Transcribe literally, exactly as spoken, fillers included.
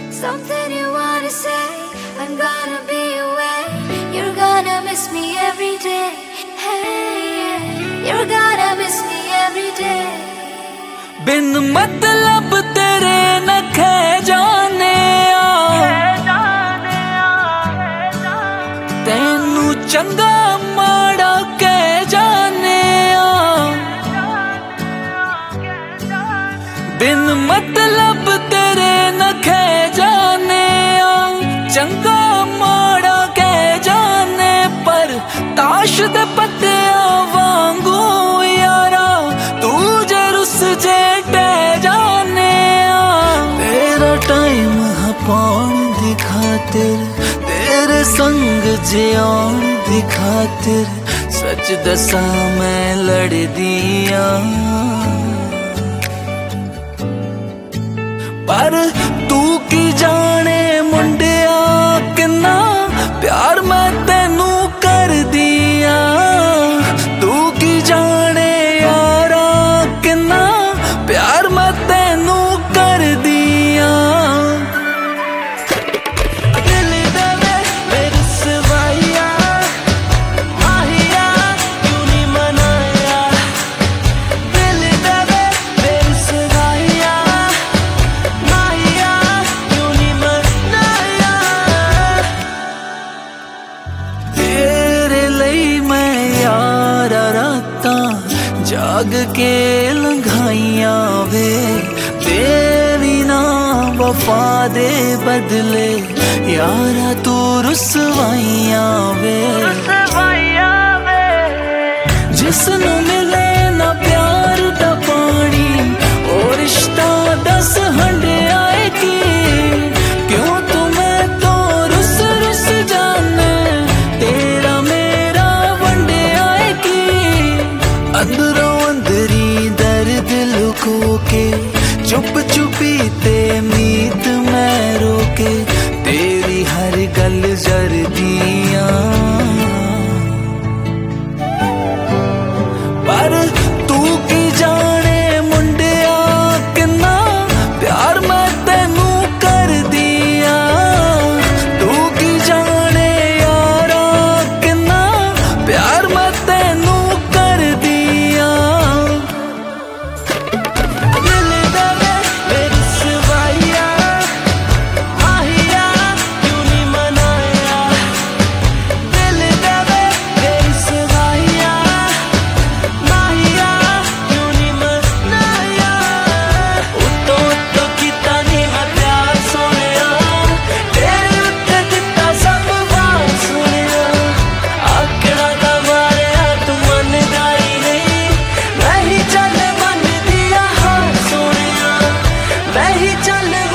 Something you wanna say, I'm gonna be away. You're gonna miss me every day. Hey, you're gonna miss me every day. बिन मतलब तेरे नखे जाने तेनू चंगा माड़ा कह जाने बिन मतलब तेरे नखे जाने चंगा माड़ा कह जाने पर ताश दे पत्ते वांगू यारा तू जे रुस जे जाने तेरा टाइम है पान दी खातिर तेरे संग जियान दी खातिर सच दसा मैं लड़ दिया पर तू की जाने मुंडिया किन्ना प्यार मैं तेनू कर दिया तू की जाने यारा किन्ना प्यार मैं तेनू कर दिया दिल दे मेरे सिवाया माहिया क्यों नहीं मनाया दिल दे मेरे सिवाया माहिया क्यों नहीं मनाया तेरे लिए मैं यारा राता जाग के लंघाइया वे तेरी ना वफा दे बदले यारा तू रुसवाइया वे जिसनू मिले ना प्यार दा पानी और रिश्ता दस हंडे आए की क्यों तुम्हें तो रुस रुस जाने तेरा मेरा वंडे आए की अंदरों अंदरी दर्द लुको के चुप चुपी ते मीत मैं रोके तेरी हर गल जर दिया पर तू की जाने मुंडिया किन्ना प्यार मैं तेनू कर दिया तू की जाने यारा किन्ना प्यार मैं तेनू कर दिया दिल दे मेरे सिवाया माहिया क्यों नहीं मनाया दिल दे मेरे सिवाया माहिया क्यों नहीं मनाया उतो उतो कीता नहीं मैं प्यार सोनिया तेरे उत्ते दिता सब वार सोनिया आकड़ा दा मारिया तू मनदा ही नहीं मैं ही चल मन दिया हार सोनिया मैं ही चल